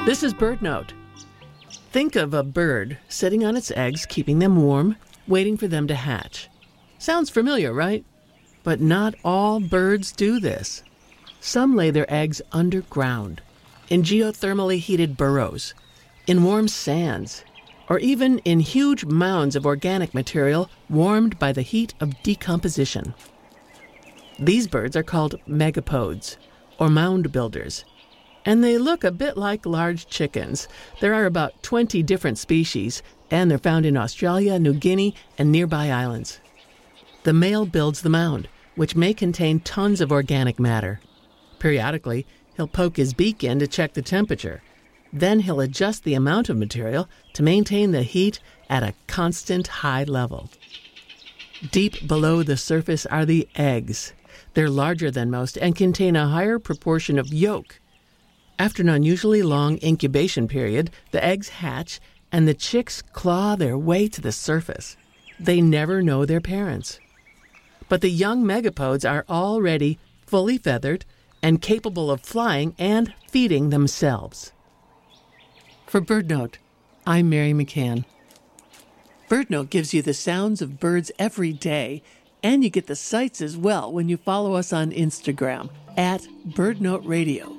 This is BirdNote. Think of a bird sitting on its eggs, keeping them warm, waiting for them to hatch. Sounds familiar, right? But not all birds do this. Some lay their eggs underground, in geothermally heated burrows, in warm sands, or even in huge mounds of organic material warmed by the heat of decomposition. These birds are called megapodes, or mound builders, and they look a bit like large chickens. There are about 20 different species, and they're found in Australia, New Guinea, and nearby islands. The male builds the mound, which may contain tons of organic matter. Periodically, he'll poke his beak in to check the temperature. Then he'll adjust the amount of material to maintain the heat at a constant high level. Deep below the surface are the eggs. They're larger than most and contain a higher proportion of yolk. After an unusually long incubation period, the eggs hatch and the chicks claw their way to the surface. They never know their parents. But the young megapodes are already fully feathered and capable of flying and feeding themselves. For BirdNote, I'm Mary McCann. BirdNote gives you the sounds of birds every day, and you get the sights as well when you follow us on Instagram at BirdNote Radio.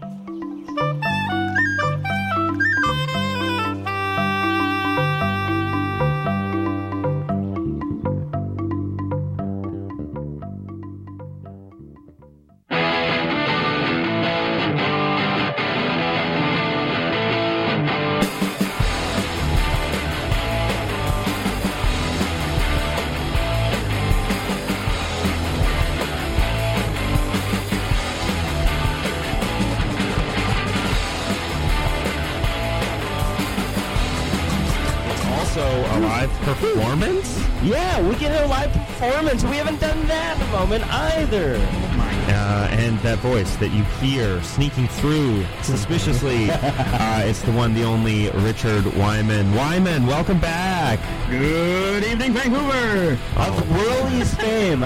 Performance? Yeah, we get a live performance. We haven't done that in a moment either. And that voice that you hear sneaking through suspiciously, it's the one, the only Richard Wyman. Wyman, welcome back. Good evening, Vancouver. Of Whirly's fame.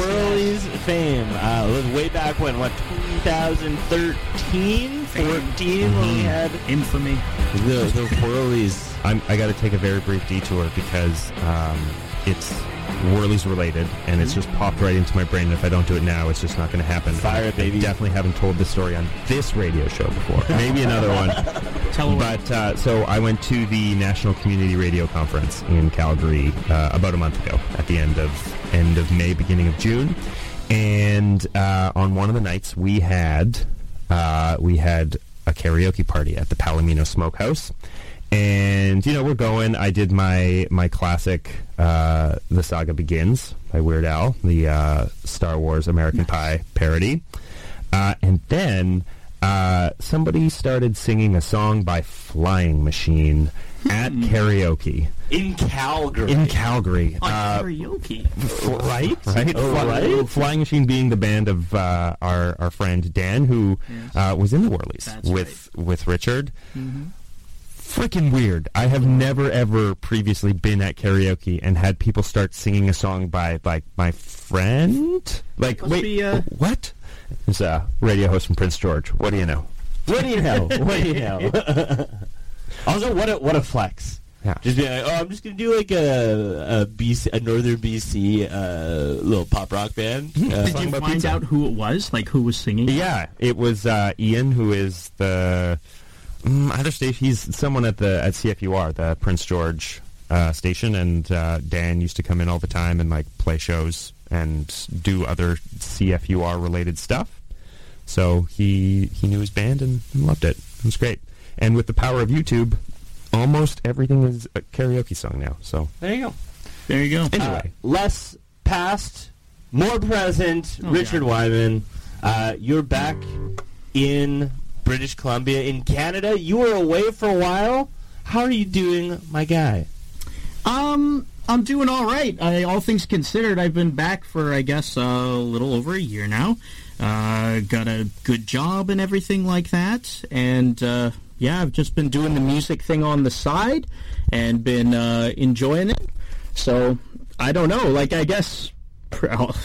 It was way back when, 2013, 14, when we had infamy. The Whirlies. I got to take a very brief detour because it's Whirlies related, and it's just popped right into my brain. And if I don't do it now, it's just not going to happen. Fire it, baby. I definitely haven't told this story on this radio show before. Maybe another one. But so I went to the National Community Radio Conference in Calgary about a month ago, at the end of May, beginning of June, and on one of the nights we had a karaoke party at the Palomino Smokehouse. And, we're going. I did my classic, The Saga Begins by Weird Al, the Star Wars American Pie parody. And then somebody started singing a song by Flying Machine at karaoke. In Calgary. Karaoke. Right? Oh, right? Flying Machine being the band of our friend Dan, who was in the Whirlies with Richard. Mm-hmm. Freaking weird. I have never, ever previously been at karaoke and had people start singing a song by, my friend? What? It's a radio host from Prince George. What do you know? Also, what a flex. Yeah. Just be like, I'm just going to do like a Northern BC little pop rock band. Did you find out who it was? Like, who was singing? Yeah, it was Ian, who is the... other station. He's someone at CFUR, the Prince George station, and Dan used to come in all the time and play shows and do other CFUR related stuff. So he knew his band and loved it. It was great. And with the power of YouTube, almost everything is a karaoke song now. So there you go. Anyway, less past, more present. Richard Wyman, you're back in British Columbia, in Canada. You were away for a while. How are you doing, my guy? I'm doing all right. All things considered, I've been back for, I guess, a little over a year now. Got a good job and everything like that. And, I've just been doing the music thing on the side and been enjoying it. So, I don't know. I guess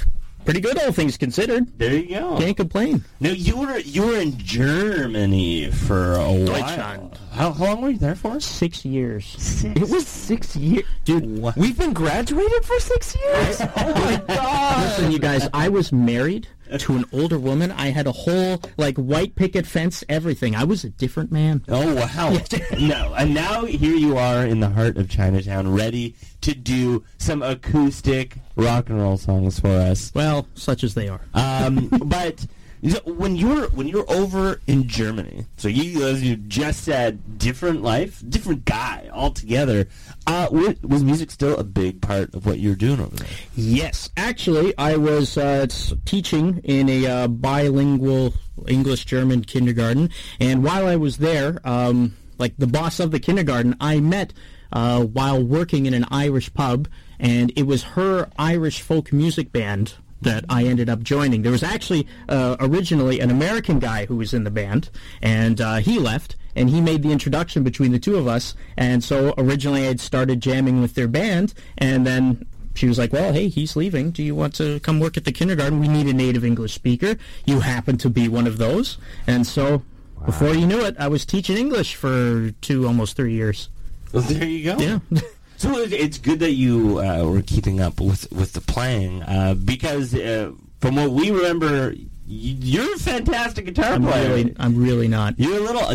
pretty good, all things considered. There you go. Can't complain. Now you were in Germany for a while. Deutschland. How long were you there for? 6 years. It was 6 years. Dude, We've been graduated for 6 years? Oh, my God. listen, you guys, I was married to an older woman. I had a whole, like, white picket fence, everything. I was a different man. Oh, wow. No, and now here you are in the heart of Chinatown, ready to do some acoustic rock and roll songs for us. Well, such as they are. But when you're over in Germany, so you, as you just said, different life, different guy altogether. Was music still a big part of what you were doing over there? Yes. Actually, I was teaching in a bilingual English-German kindergarten, and while I was there, like the boss of the kindergarten, I met while working in an Irish pub, and it was her Irish folk music band that I ended up joining. There was actually originally an American guy who was in the band, and he left, and he made the introduction between the two of us, and so originally I'd started jamming with their band, and then she was like, well, hey, he's leaving. Do you want to come work at the kindergarten? We need a native English speaker. You happen to be one of those. And so before you knew it, I was teaching English for almost 3 years. Well, there you go. Yeah. So it's good that you were keeping up with the playing because from what we remember, you're a fantastic guitar player. I'm really not. You're a little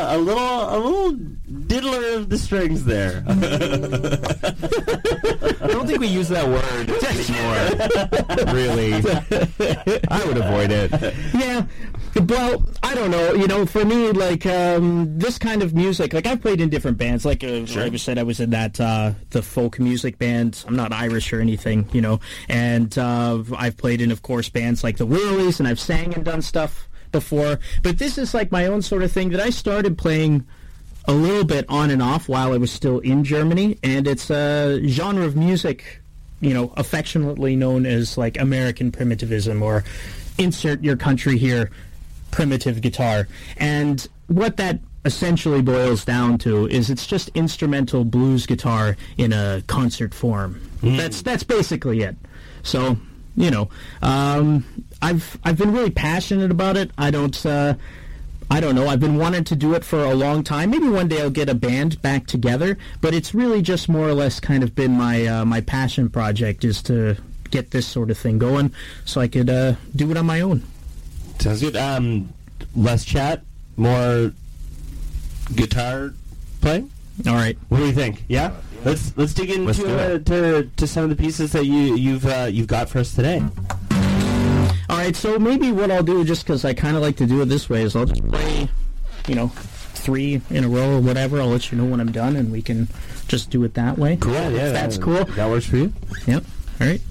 diddler of the strings there. I don't think we use that word anymore. Really. I would avoid it. Yeah. Well, I don't know. You know, for me, like, this kind of music, like, I've played in different bands. Like, Sure. I said, I was in that, the folk music band. I'm not Irish or anything, you know. And I've played in, of course, bands like the Whirlies, and I've sang and done stuff before. But this is, like, my own sort of thing that I started playing a little bit on and off while I was still in Germany. And it's a genre of music, you know, affectionately known as, like, American primitivism, or insert your country here, primitive guitar. And what that essentially boils down to is it's just instrumental blues guitar in a concert form. That's basically it. So, you know, I've been really passionate about it. I don't know. I've been wanting to do it for a long time. Maybe one day I'll get a band back together, but it's really just more or less kind of been my passion project, is to get this sort of thing going so I could do it on my own. Sounds good. Less chat, more guitar playing. All right. What do you think? Yeah, let's dig into to some of the pieces that you've got for us today. All right. So maybe what I'll do, just because I kind of like to do it this way, is I'll just play, you know, 3 in a row or whatever. I'll let you know when I'm done, and we can just do it that way. Cool. Yeah, That's cool. That works for you. Yep. All right.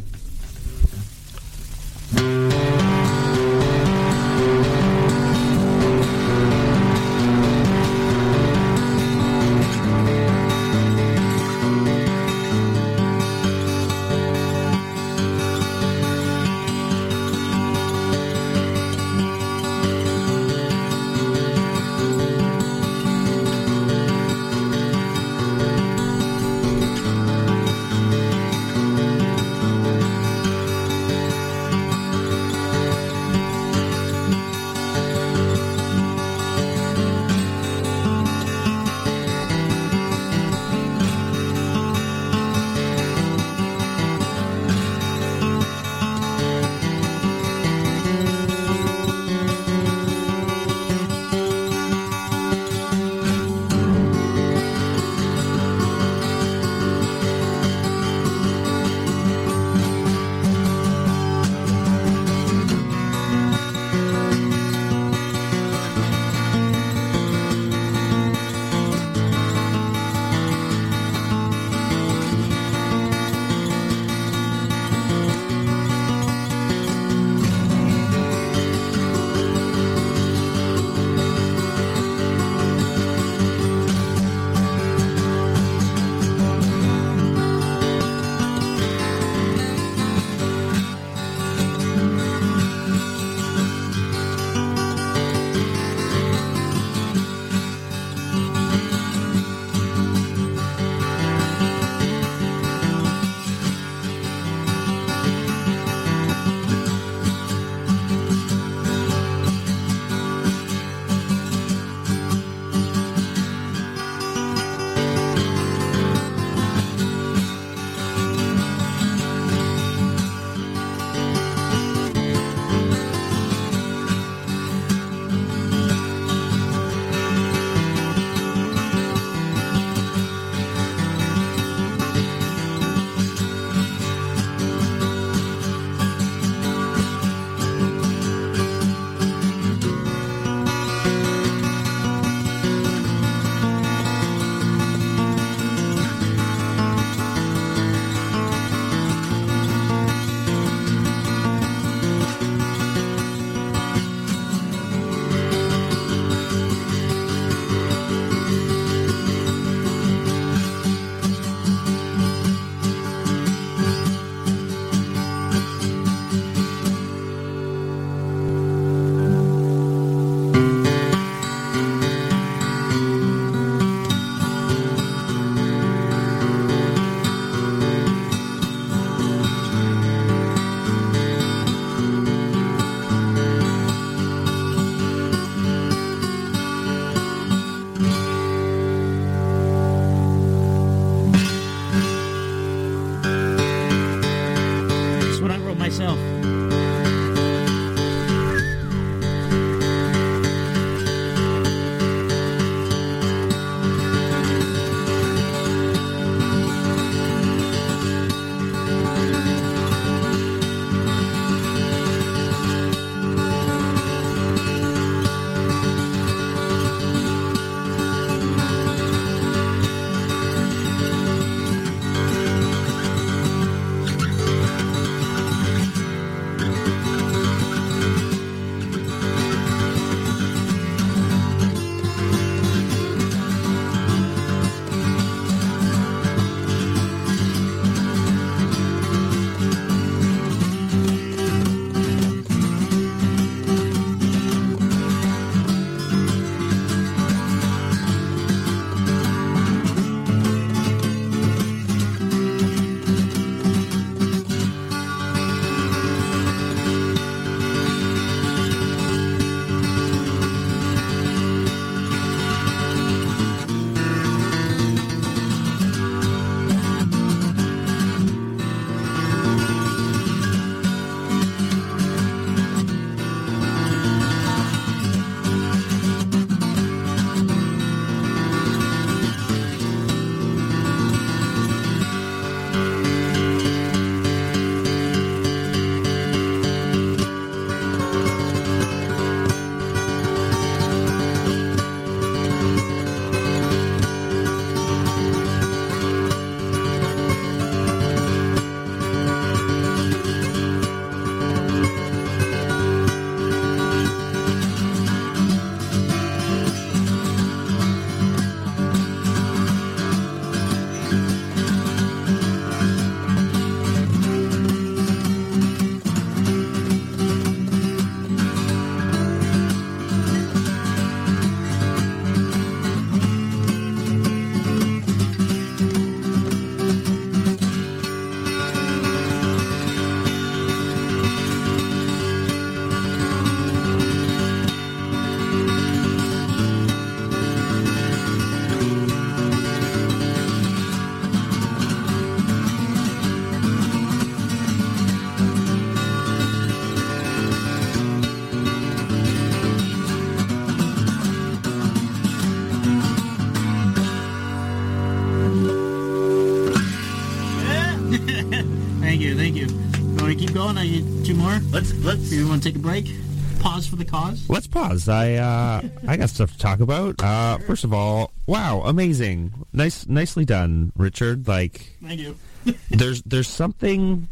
going? Are you two more? Let's. You want to take a break? Pause for the cause? Let's pause. I got stuff to talk about. First of all, wow, amazing. Nicely done, Richard. Like, thank you. there's something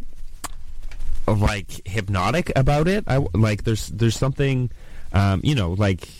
like hypnotic about it. There's something like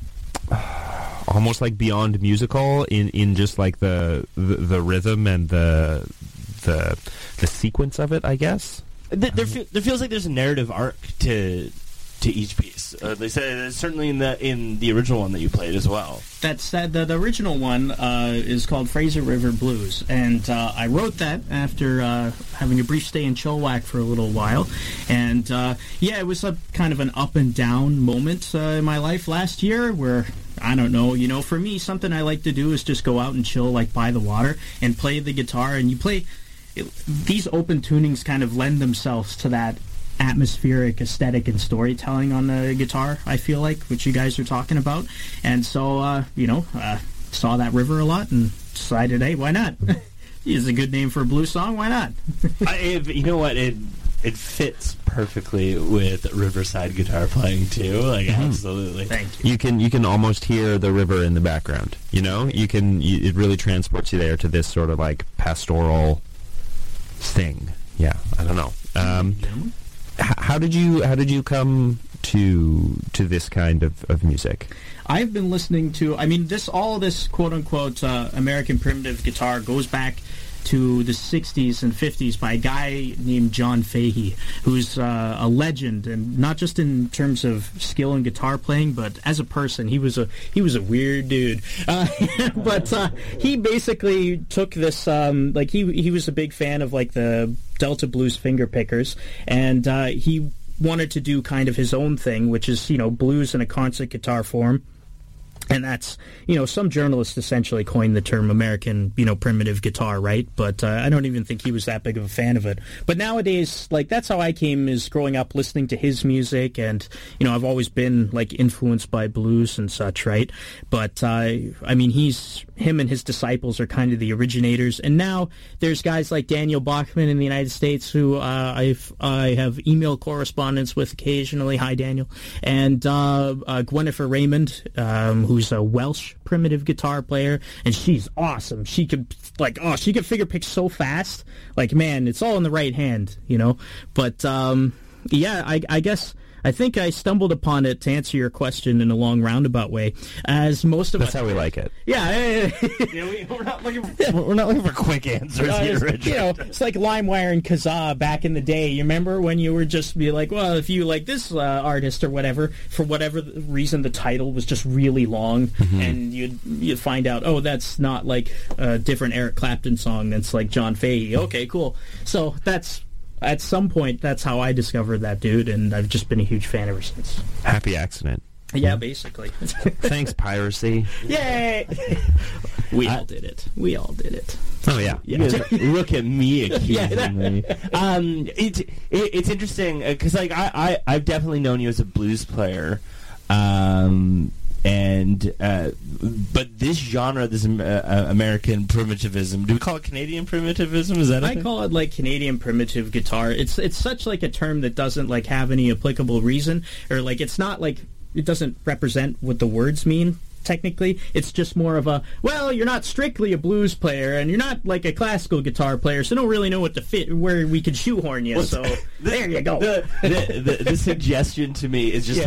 almost like beyond musical in just like the rhythm and the sequence of it, I guess. There feels like there's a narrative arc to each piece. They said certainly in the original one that you played as well. That said, the original one is called Fraser River Blues, and I wrote that after having a brief stay in Chilliwack for a little while, and it was a kind of an up and down moment in my life last year where, I don't know, for me, something I like to do is just go out and chill, like by the water, and play the guitar, and you play. These open tunings kind of lend themselves to that atmospheric aesthetic and storytelling on the guitar, I feel like, which you guys are talking about. And so, saw that river a lot and decided, hey, why not? It's a good name for a blues song, why not? You know what? It fits perfectly with Riverside guitar playing, too. Like, absolutely. Thank you. You can almost hear the river in the background, it really transports you there to this sort of like pastoral thing. Yeah, I don't know. How did you come to this kind of music? I've been listening to, all this quote-unquote American primitive guitar goes back to the 60s and 50s by a guy named John Fahey, who's a legend, and not just in terms of skill in guitar playing, but as a person. He was a weird dude. But he basically took this, he was a big fan of like the Delta Blues Fingerpickers, and he wanted to do kind of his own thing, which is, blues in a concert guitar form. And that's, some journalists essentially coined the term American, primitive guitar, right? But I don't even think he was that big of a fan of it. But nowadays, that's how I came, is growing up listening to his music. And, I've always been, influenced by blues and such, right? But, him and his disciples are kind of the originators. And now there's guys like Daniel Bachman in the United States who I have email correspondence with occasionally. Hi, Daniel. And Gwennifer Raymond, who's a Welsh primitive guitar player, and she's awesome. She could figure pick so fast. Man, it's all in the right hand, But I think I stumbled upon it, to answer your question in a long roundabout way, as most of That's how we like it. Yeah. We're not looking for quick answers here, Richard. It's like LimeWire and Kazaa back in the day. You remember when you were just be like, well, if you like this artist or whatever, for whatever reason, the title was just really long, and you'd find out, oh, that's not like a different Eric Clapton song. That's like John Fahey. Okay, cool. So at some point, that's how I discovered that dude, and I've just been a huge fan ever since. Happy accident. Yeah, basically. Thanks, piracy. Yay! We all did it. Oh, yeah. Look at me accusing me. It's interesting, because I've definitely known you as a blues player, but this genre, this American primitivism, do we call it Canadian primitivism? Is that a thing? I call it Canadian primitive guitar. It's such a term that doesn't have any applicable reason, or it's not it doesn't represent what the words mean. Technically, it's just more of you're not strictly a blues player, and you're not a classical guitar player, so don't really know what to fit, where we could shoehorn you. So there you go. The suggestion to me is just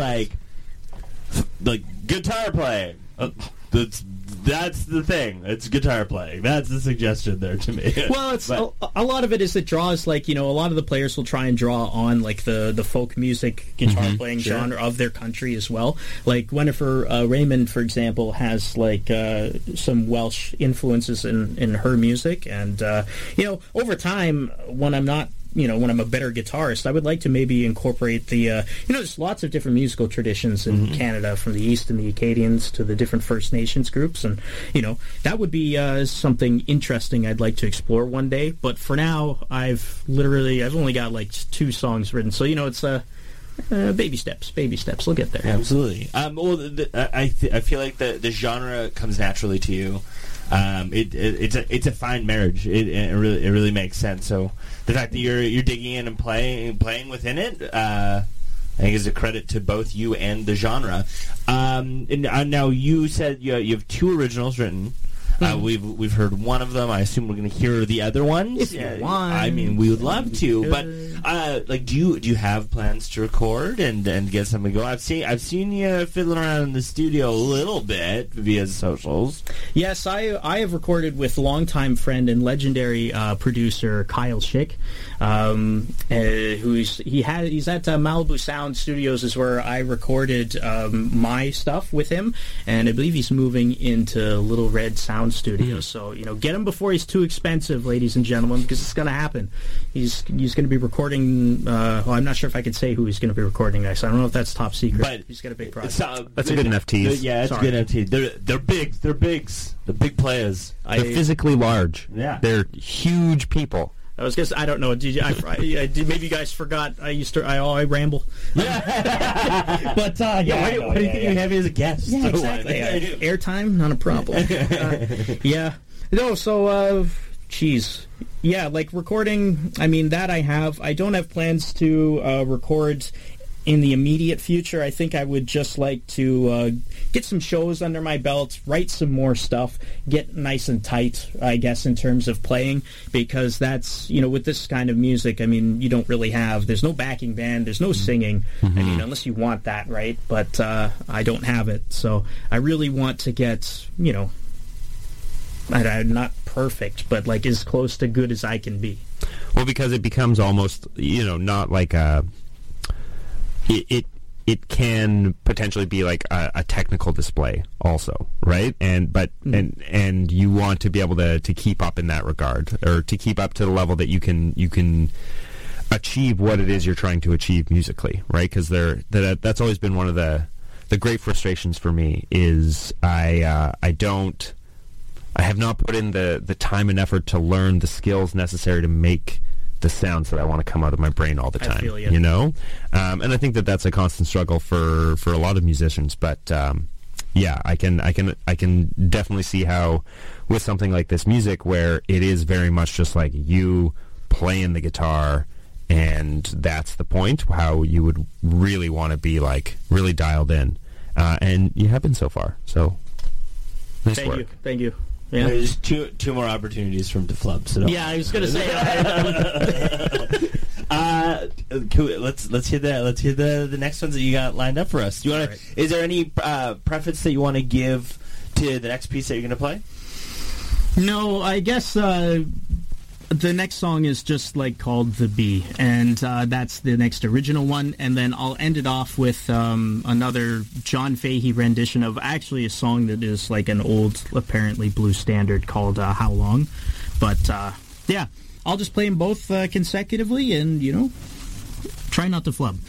guitar playing. That's the thing. It's guitar playing. That's the suggestion there to me. Well, it's a lot of it is it draws a lot of the players will try and draw on the folk music guitar playing genre of their country as well. Like Gwennifer Raymond, for example, has some Welsh influences in her music, and over time, when I'm not when I'm a better guitarist, I would like to maybe incorporate the, there's lots of different musical traditions in Canada, from the East and the Acadians to the different First Nations groups, and, that would be something interesting I'd like to explore one day. But for now, I've only got 2 songs written, so, it's baby steps. We'll get there. Absolutely. I feel like the genre comes naturally to you. it's a fine marriage. It really makes sense. So the fact that you're digging in and playing within it, I think is a credit to both you and the genre. And now you said you have 2 originals written. We've heard one of them. I assume we're going to hear the other ones. If you want. I mean, we would love to. But do you have plans to record and get something going? I've seen you fiddling around in the studio a little bit via socials. Yes, I have recorded with longtime friend and legendary producer Kyle Schick, he's at Malibu Sound Studios is where I recorded my stuff with him, and I believe he's moving into Little Red Sound Studios. So get him before he's too expensive, ladies and gentlemen, because it's going to happen. He's going to be recording. Well, I'm not sure if I could say who he's going to be recording next. I don't know if that's top secret. But he's got a big project. That's a good enough tease. Yeah, it's a good enough tease. They're big. They're bigs. They're big players. They're physically large. Yeah, they're huge people. I was guess I don't know. Did you? Maybe you guys forgot. I ramble. Yeah. But what do you think you have as a guest? Yeah, exactly. Airtime, not a problem. Yeah. No. So, yeah, like recording. I mean, that I have. I don't have plans to record in the immediate future. I think I would just like to get some shows under my belt, write some more stuff, get nice and tight, I guess, in terms of playing, because that's, with this kind of music, I mean, you don't really there's no backing band, there's no singing, I mean, unless you want that, right? But I don't have it, so I really want to get, not perfect, but like as close to good as I can be. Well, because it becomes almost, not like a... It can potentially be like a technical display also, right? And you want to be able to keep up in that regard, or to keep up to the level that you can achieve what it is you're trying to achieve musically, right? Because that's always been one of the great frustrations for me is I have not put in the time and effort to learn the skills necessary to make the sounds that I want to come out of my brain all the time. I feel you. And I think that's a constant struggle for a lot of musicians. But yeah, I can definitely see how with something like this music, where it is very much just like you playing the guitar, and that's the point, how you would really want to be like really dialed in, and you have been so far. So nice work. Thank you. Yeah. There's two more opportunities from DeFlub. So yeah, I was going to say. Let's hear that. Let's hear the next ones that you got lined up for us. Do you want to? Right. Is there any preface that you want to give to the next piece that you're going to play? No, I guess the next song is just like called "The Bee," and that's the next original one. And then I'll end it off with another John Fahey rendition of actually a song that is like an old, apparently blues standard called "How Long." But yeah, I'll just play them both consecutively, and try not to flub.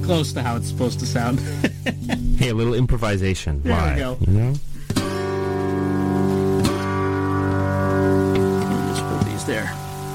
close to how it's supposed to sound. Hey, a little improvisation. There we Why? go. You know? Let me just put these there.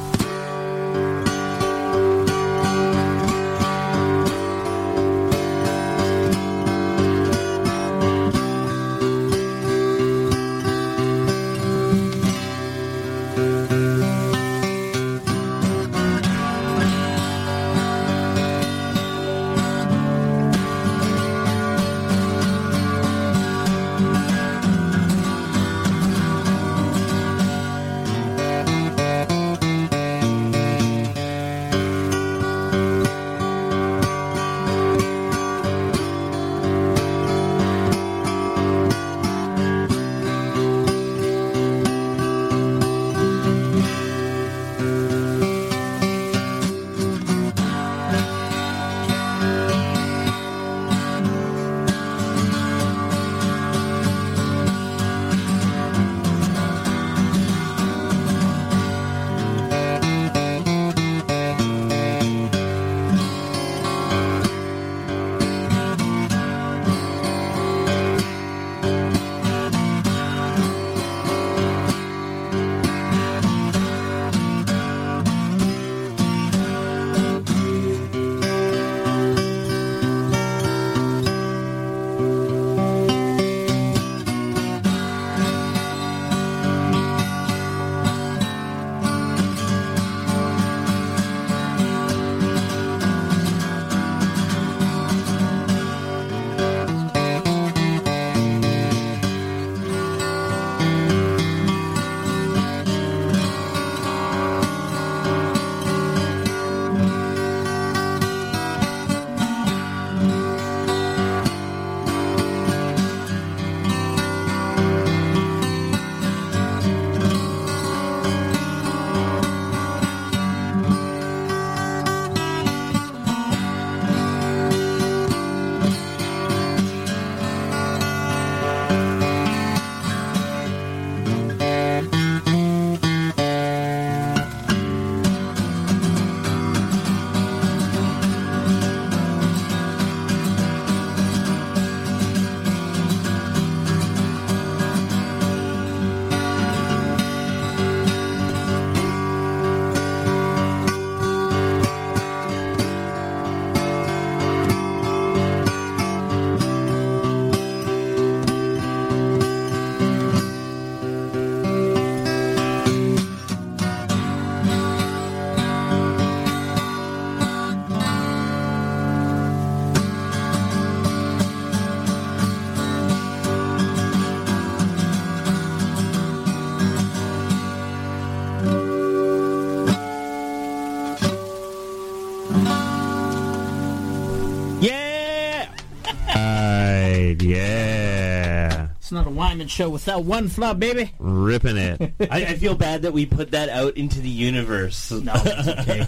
Yeah. It's not a Wyman show without one flaw, baby. Ripping it. I feel bad that we put that out into the universe. No, it's okay.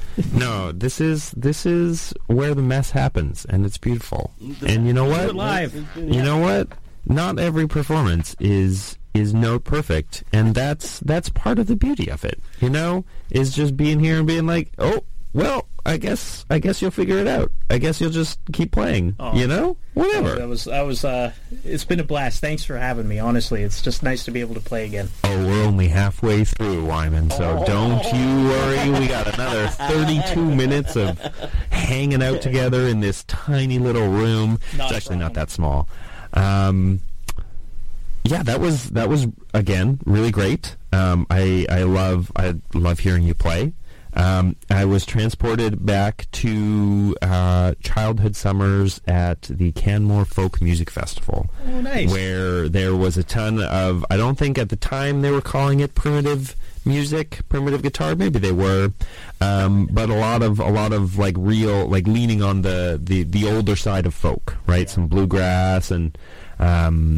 No, this is where the mess happens, and it's beautiful. And you know Do what? it live. You know what? Not every performance is note perfect, and that's part of the beauty of it. You know, is just being here and being like, oh, well, I guess you'll figure it out. I guess you'll just keep playing. Oh. You know, whatever. That was. It's been a blast. Thanks for having me. Honestly, it's just nice to be able to play again. Oh, we're only halfway through, Wyman, so don't you worry. We got another 32 minutes of hanging out together in this tiny little room. It's actually not that small. Yeah, that was again really great. I love hearing you play. I was transported back to childhood summers at the Canmore Folk Music Festival. Oh, nice. Where there was a ton of, I don't think at the time they were calling it primitive music, primitive guitar. Maybe they were, but a lot of like real, like leaning on the older side of folk, right? Some bluegrass and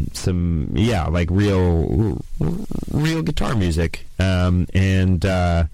some like real guitar music, and